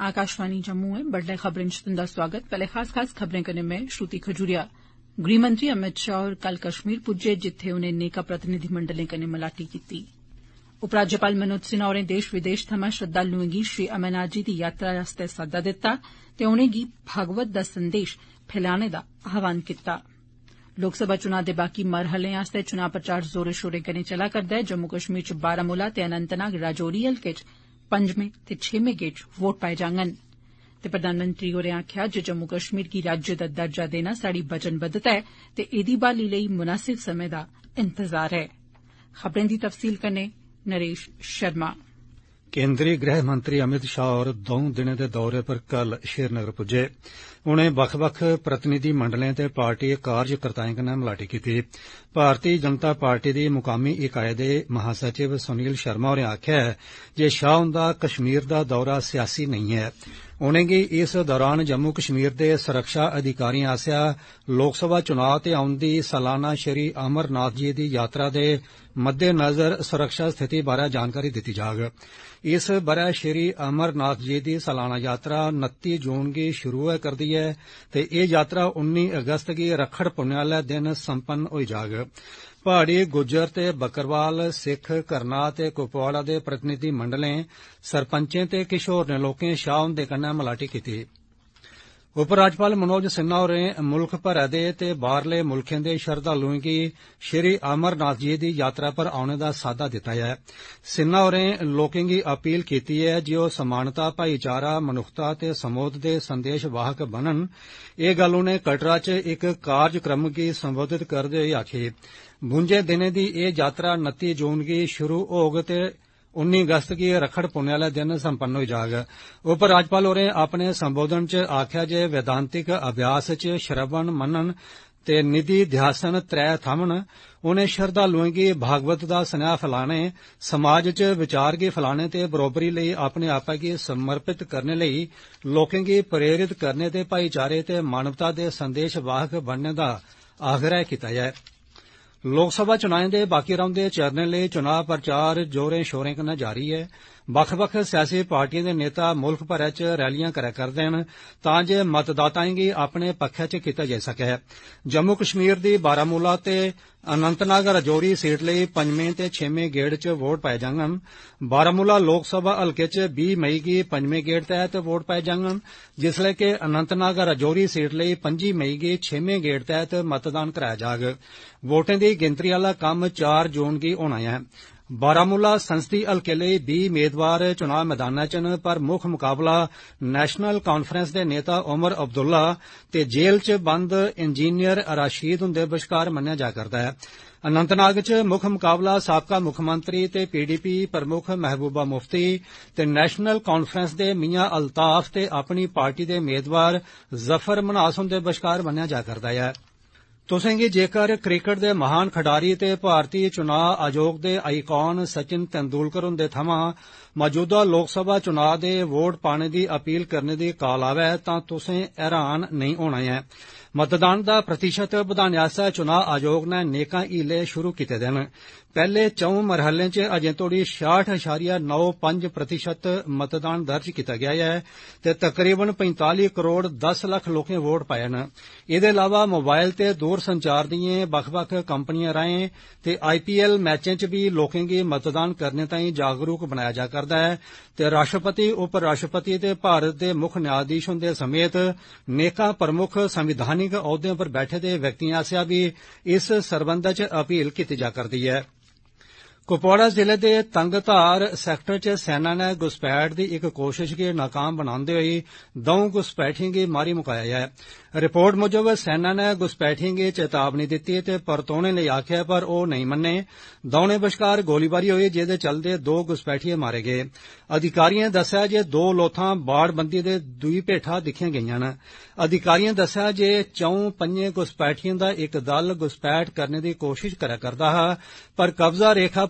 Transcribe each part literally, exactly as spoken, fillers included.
आकाशवाणी जम्मू है बडलै खबरें च तुंदा स्वागत। पैहले खास खास खबरें कन्नै में श्रुति खजूरिया। गृहमंत्री अमित शाह होर कल कश्मीर पुज्जे जित्थे उनें नेका प्रतिनिधिमंडलें कन्नै मलाटी कीती। उपराज्यपाल मनोज सिन्हा होरें देश विदेश थमां श्रद्धालुएं गी श्री अमरनाथ जी दी यात्रा आस्तै साद्दा दित्ता ते उनेंगी भागवत दा संदेश फैलाने दा आह्वान कीता। लोकसभा चुनां दे बाकी मरहलें आस्तै चुनां प्रचार जोरें शोरें कन्नै चला करदा ऐ। जम्मू कश्मीर च बारामूला ते अनंतनाग राजौरी हल्के च पंजमें ते छेमें गेड़ च वोट पाए जाङन ते प्रधानमंत्री होरें आखेआ जे जम्मू कश्मीर गी राज्य दा दर्जा देना साड़ी वचनबद्धता ऐ ते एह्दी ब्हाली लेई मुनासिब समें दा इंतजार ऐ। खबरें दी तफसील कन्नै नरेश शर्मा। केन्द्रीय गृह मंत्री अमित शाह होर दौं दिनें दे दौरे पर कल श्रीनगर पुज्जे। उनें बक्ख बक्ख प्रतिनिधिमंडलें ते पार्टी कार्यकर्ताएं कन्नै मलाटी कीती। भारतीय जनता पार्टी दी मुकामी इकाई दे महासचिव सुनील शर्मा होरें आखेआ जे शाह हुंदा कश्मीर दा दौरा सियासी नेईं ऐ। उनेंगी इस दौरान जम्मू कश्मीर दे सुरक्षा अधिकारिएं आसेआ लोकसभा चुनां ते औंदी सालाना श्री अमरनाथ जी दी यात्रा दे मद्देनज़र सुरक्षा स्थिति बारै जानकारी दित्ती जाग। इस ब'रे श्री अमरनाथ जी दी सालाना यात्रा उनत्ती जून गी शुरू होआ करदी ऐ ते एह् यात्रा उन्नी अगस्त गी रक्खड़ पुन्ने आह्ले दिन संपन्न होई जाग। पहाड़ी गुज्जर ते बक्करवाल सिख करना ते कुपवाड़ा दे प्रतिनिधिमंडलें सरपंचें ते किश होरनें लोकें शाह हुंदे कन्नै मलाटी कीती। उपराज्यपाल मनोज सिन्हा होरें मुल्ख भरै दे ते बाहरले मुल्खें दे श्रद्धालुएं गी श्री अमरनाथ जी दी यात्रा पर औने दा साद्दा दित्ता ऐ। सिन्हा होरें लोकें गी अपील कीती ऐ जे ओह् समानता भाईचारा मनुक्खता ते समोध दे संदेश वाहक बनन। एह् गल्ल उनें कटरा च इक कार्यक्रम गी संबोधित करदे होई आखी। बुंजे दिनें दी एह् यात्रा उनत्ती जून गी शुरू होग ते उन्नी अगस्त गी रक्खड़ पुन्ने आह्ले दिन संपन्न होई जाग। उपराज्यपाल होरें अपने संबोधन च आखेआ जे वेदांतिक अभ्यास च श्रवण मनन ते निधि ध्यासन त्रै थम्म न। उनें श्रद्धालुएं गी भागवत दा सनेहा फैलाने, समाज च विचार गी फैलाने ते बरोबरी लेई अपने आपै गी समर्पित करने लेई लोकें गी प्रेरित करने ते भाईचारे ते मानवता दे संदेश वाहक बनने दा आग्रह कीता ऐ। लोकसभा चुनाएं दे बाकी रौंदे चरणें लेई चुनां प्रचार जोरें शोरें कन्नै जारी ऐ। बक्ख बक्ख सियासी पार्टिएं दे नेता मुल्ख भरै च रैलियां करै करदे न तां जे मतदाताएं गी अपने पक्खै च कीता जाई सकै। जम्मू कश्मीर दी बारामूला ते अनंतनाग राजौरी सीट लेई पंजमें ते छेमें गेड़ च वोट पाए जाङन। बारामूला लोकसभा हल्के च बीह् मई गी पंजमें गेड़ तैह्त वोट पाए जाङन, जिसलै कि अनंतनाग राजौरी सीट लेई पंजी मई गी छेमें गेड़ तैह्त मतदान कराया जाग। वोटें दी गिनतरी आह्ला कम्म चार जून गी होना ऐ। बारामूला संसदी हल्के लेई बीह् मेदवार चुनां मैदानै च न, पर मुक्ख मुकाबला नेशनल कांफ्रेंस दे नेता उमर अब्दुल्ला ते जेल च बंद इंजीनियर राशीद हुंदे बश्कार मन्नेआ जा करदा ऐ। अनंतनाग च मुक्ख मुकाबला साबका मुक्खमंत्री ते पीडीपी प्रमुख महबूबा मुफ्ती ते नेशनल कांफ्रेंस दे मियां अल्ताफ ते अपनी पार्टी दे मेदवार जफर मनास हुंदे बश्कार मन्नेआ जा करदा ऐ। तुसें गी जेकर क्रिकेट दे महान खडारी ते भारतीय चुनां आयोग दे आईकॉन सचिन तेंदुलकर हुंदे थमां मौजूदा लोकसभा चुनां दे वोट पाने दी अपील करने दी काल आवै तां तुसें हैरान नेईं होना ऐ। मतदान दा प्रतिशत बधाने आस्तै चुनां आयोग नै नेकां हीले शुरू कीते दे न। पैहले चौं मरहलें च अजें तोड़ी छियाठ अशारिया नौ पंज प्रतिशत मतदान दर्ज कीता गेआ ऐ ते तकरीबन पैंताली करोड़ दस लक्ख लोकें वोट पाए न। एह्दे अलावा मोबाइल ते दूर संचार दिएं बक्ख बक्ख कंपनिएं राएं ते आईपीएल मैचें च बी लोकें गी मतदान करने ताईं जागरूक बनाया जा करदा ऐ ते राष्ट्रपति उप राष्ट्रपति ते भारत दे मुक्ख न्यायाधीश हुंदे समेत नेकां प्रमुख संविधानिक औह्दें पर बैठे दे व्यक्तिएं आसेआ बी इस सरबंधै च अपील कीती जा करदी ऐ। कुपवाड़ा जिले दे तंगधार सैक्टर च सेना नै घुसपैठ दी इक कोशिश गी नाकाम बनांदे होई दौं घुसपैठिएं गी मारी मुकाया ऐ। रिपोर्ट मुजब सेना नै घुसपैठिएं गी चेतावनी दित्ती ते परतोने लेई आखेआ पर ओह् नेईं मन्ने। दौनें बश्कार गोलीबारी होई जेह्दे चलदे दो घुसपैठिए मारे गे। अधिकारिएं दस्सेआ जे दो लोथां बाड़बंदी दे दूई भेठा दिक्खियां गेईआं न। अधिकारिएं दस्सेआ जे चौं पंजें घुसपैठिएं दा इक दल घुसपैठ करने दी कोशिश करै करदा हा पर कब्जा रेखा पर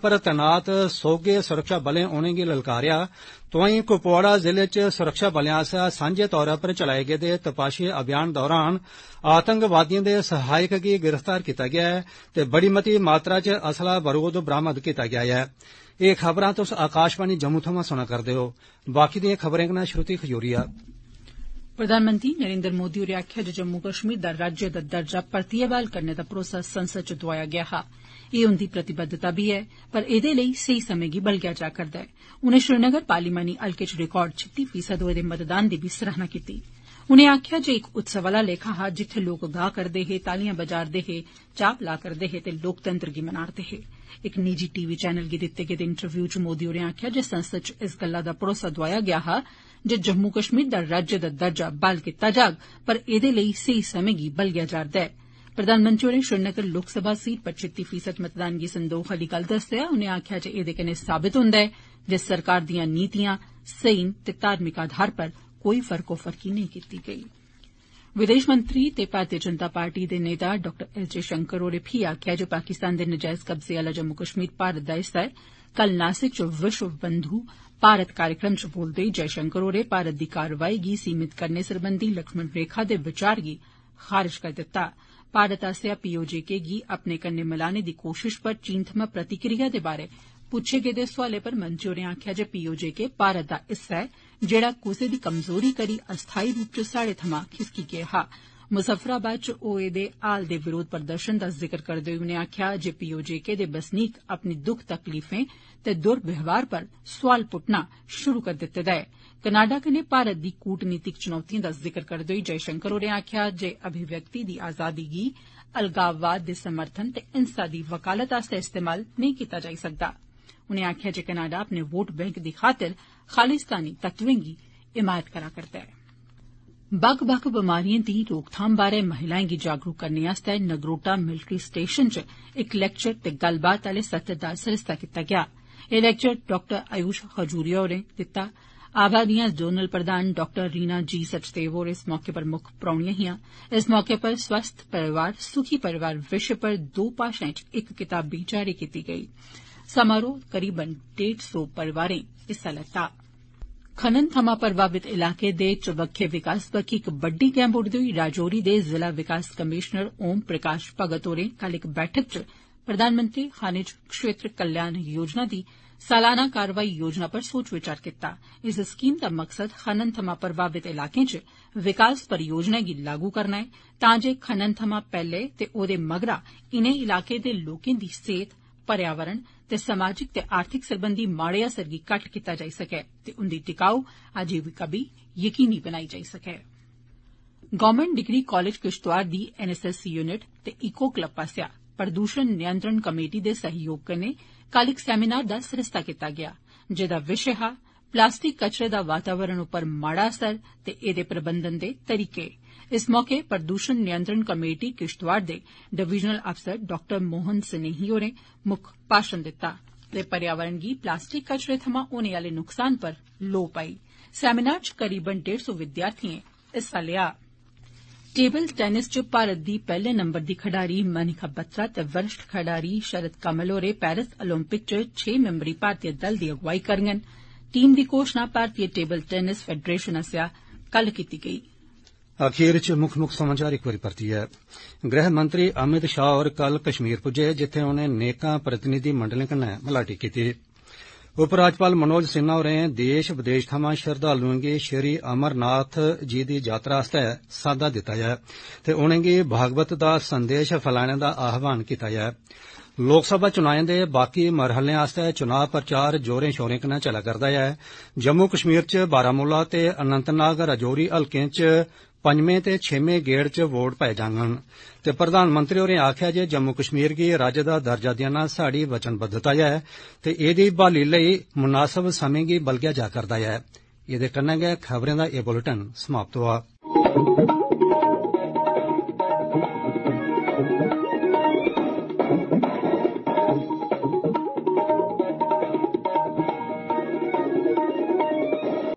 पर तैनात सोगे सुरक्षा बलें उनेंगी ललकारेआ। तोआईं कुपवाड़ा जिले च सुरक्षा बलें आसेआ सांझे तौरा पर चलाए गेदे तपाशी अभियान दौरान आतंकवादिएं दे सहायक गी गिरफ्तार कीता गेआ ऐ ते बड़ी मती मात्रा च असला बरूद बरामद कीता गेआ ऐ। एह खबरां तुस आकाशवाणी जम्मू थमां सुना करदे हो। बाकी दिएं खबरें कन्नै श्रुति खजूरिया। प्रधानमंत्री नरेन्द्र मोदी होरें आखेआ जे जम्मू कश्मीर दा राज्य दा दर्जा परतियै बहाल करने दा भरोसा संसद च दोआया गेआ हा। एह उंदी प्रतिबद्धता बी ऐ, पर एदे लेई सेही समें गी बलगेआ जा करदा ऐ। उनें श्रीनगर पार्लिमानी हल्के च रिकार्ड छित्ती फीसद होए दे मतदान दी बी सराहना कीती। उनें आखेआ जे इक उत्सव आला लेखा हा जित्थे लोक गाह करदे हे, तालियां बजा'रदे हे, चाह् पला करदे हे ते लोकतंत्र गी मना'रदे हे। इक निजी टीवी चैनल गी दित्ते गेदे इंटरव्यू च मोदी होरें आखेआ जे संसद च इस गल्ला दा भरोसा दोआया गेआ हा जे जम्मू कश्मीर दा राज्य दा दर्जा बहाल कीता जाग, पर एदे लेई सेही समें गी बलगेआ जा'रदा ऐ। प्रधानमंत्री होरें श्रीनगर लोकसभा सीट पर छित्ती फीसद मतदान गी संदोख आली गल्ल दस्सेआ। उनें आखेआ जे एदे कन्नै साबित होंदा ऐ जे सरकार दियां नीतियां सेही न ते धार्मिक आधार पर कोई फर्कोफर्की नेईं कीती गेई। विदेश मंत्री ते भारतीय जनता पार्टी दे नेता डाक्टर एस जयशंकर होरें फ्ही आखेआ जे पाकिस्तान दे नजैज कब्जे आला जम्मू कश्मीर भारत दा हिस्सा ऐ। कल नासिक च विश्व बंधु भारत कार्यक्रम च बोलदे होई जयशंकर होरें भारत दी कारवाई गी सीमित करने सरबंधी लक्ष्मण रेखा दे विचार गी खारिज करी दित्ता। भारत आसेआ पीओजेके गी अपने कन्नै मिलाने दी कोशिश पर चीन थमां प्रतिक्रिया दे बारै पुच्छे गेदे सोआलें पर मंत्री होरें आखेआ जे पीओजेके भारत दा हिस्सा ऐ जेड़ा कुसै दी कमजोरी करी अस्थायी रूप च साढ़े थमां खिसकी गेआ हा। मुजफ्फराबाद च होए दे हाल दे विरोध प्रदर्शन दा जिक्र करदे होई उनें आखेआ जे पीओजेके दे बसनीक अपनी दुख तकलीफें ते दुर्व्यवहार पर सोआल पुट्टना शुरू करी दित्ते दा ऐ। कनाडा कन्नै भारत दी कूटनीतिक चुनौतिएं दा जिक्र करदे होई जयशंकर होरें आखेआ जे अभिव्यक्ति दी आजादी गी अलगाववाद दे समर्थन ते हिंसा दी वकालत आस्तै इस्तेमाल नेईं कीता जाई सकदा। उनें आखेआ जे कनाडा अपने वोट बैंक दी खातिर खालिस्तानी तत्वें गी हिमायत करा करदा ऐ। बक्ख बक्ख बमारिएं दी रोकथाम बारै महिलाएं गी जागरूक करने आस्तै नगरोटा मिलट्री स्टेशन च इक लेक्चर ते गल्लबात आले सत्र दा सरिस्ता कीता गेआ। एह लेक्चर डाक्टर आयुष खजूरिया होरें दित्ता। आभा दियां जोनल प्रधान डाक्टर रीना जी सचदेव होर इस मौके पर मुक्ख परौहनियां हियां। इस मौके पर स्वस्थ परिवार सुखी परिवार विषय पर दो भाषाएं च इक कताब बी जारी कीती गेई। समारोह करीबन डेढ़ सौ परिवारें हिस्सा लैता। खनन थमां प्रभावित इलाके दे चबक्खे विकास बक्खी इक बड्डी गैं पुट्टदे होई राजौरी दे जिला विकास कमिशनर ओम प्रकाश भगत होरें कल इक बैठक च प्रधानमंत्री खनिज क्षेत्र कल्याण योजना दी सालाना कारवाई योजना पर सोच विचार कीता। इस स्कीम दा मकसद खनन थमां प्रभावित इलाकें च विकास परियोजनाएं गी लागू करना ऐ तां जे खनन थमां पैहले ते ओदे मगरा इनें इलाकें दे लोकें दी सेहत, पर्यावरण ते समाजिक ते आर्थिक सरबंधी माड़े असर गी घट्ट कीता जाई सकै ते उंदी टिकाऊ आजीविका बी यकीनी बनाई जाई सकै। गौरमेंट डिग्री कालेज किश्तवाड़ दी एनएसएस यूनिट ते इको क्लब आसेआ प्रदूषण नियंत्रण कमेटी दे सहयोग कन्नै कल इक सैमीनार दा सरिस्ता कीता गेआ जेदा विषय हा प्लास्टिक कचरे दा वातावरण उप्पर माड़ा असर ते एदे प्रबंधन दे तरीके। इस मौके प्रदूषण नियंत्रण कमेटी किश्तवाड़ दे डिवीजनल अफसर डाक्टर मोहन सनेही होरें मुक्ख भाषण दित्ता ते पर्यावरण गी प्लास्टिक कचरे थमां होने आले नुकसान पर लोऽ पाई। सैमीनार च करीबन डेढ़ सौ विद्यार्थिएं हिस्सा लेआ। टेबल टेनिस च भारत दी पैहले नंबर दी खडारी मनिका बत्रा ते वरिष्ठ खडारी शरद कमल होरें पेरिस ओलंपिक च छे मैंबरी भारतीय दल दी अगुवाई करङन। टीम दी घोषणा भारतीय टेबल टेनिस फेडरेशन आसेआ कल कीती गेई। अखीर च मुक्ख मुक्ख समाचार इक बारी परतियै। गृह मंत्री अमित शाह होर कल कश्मीर पुज्जे जित्थे उनें नेकां प्रतिनिधिमंडलें कन्नै मलाटी कीती। उपराज्यपाल मनोज सिन्हा होरें देश विदेश थमां श्रद्धालुएं गी श्री अमरनाथ जी दी यात्रा आस्तै साद्दा दित्ता ऐ ते उनेंगी भागवत दा संदेश फैलाने दा आह्वान कीता ऐ। लोकसभा चुनाएं दे बाकी मरहलें आस्तै चुनाव प्रचार जोरें शोरें कन्नै चलै करदा ऐ। जम्मू कश्मीर च बारामूला ते अनंतनाग राजौरी हल्कें च पंजमें ते छेमें गेड़ च वोट पाए जाङन ते प्रधानमंत्री होरें आखेआ जे जम्मू कश्मीर गी राज्य दा दर्जा देना साड़ी वचनबद्धता ऐ ते एह्दी बहाली लेई मुनासब समें गी बलगेआ जा करदा ऐ। एह्दे कन्नै गै खबरें दा एह् बुलेटिन समाप्त होआ।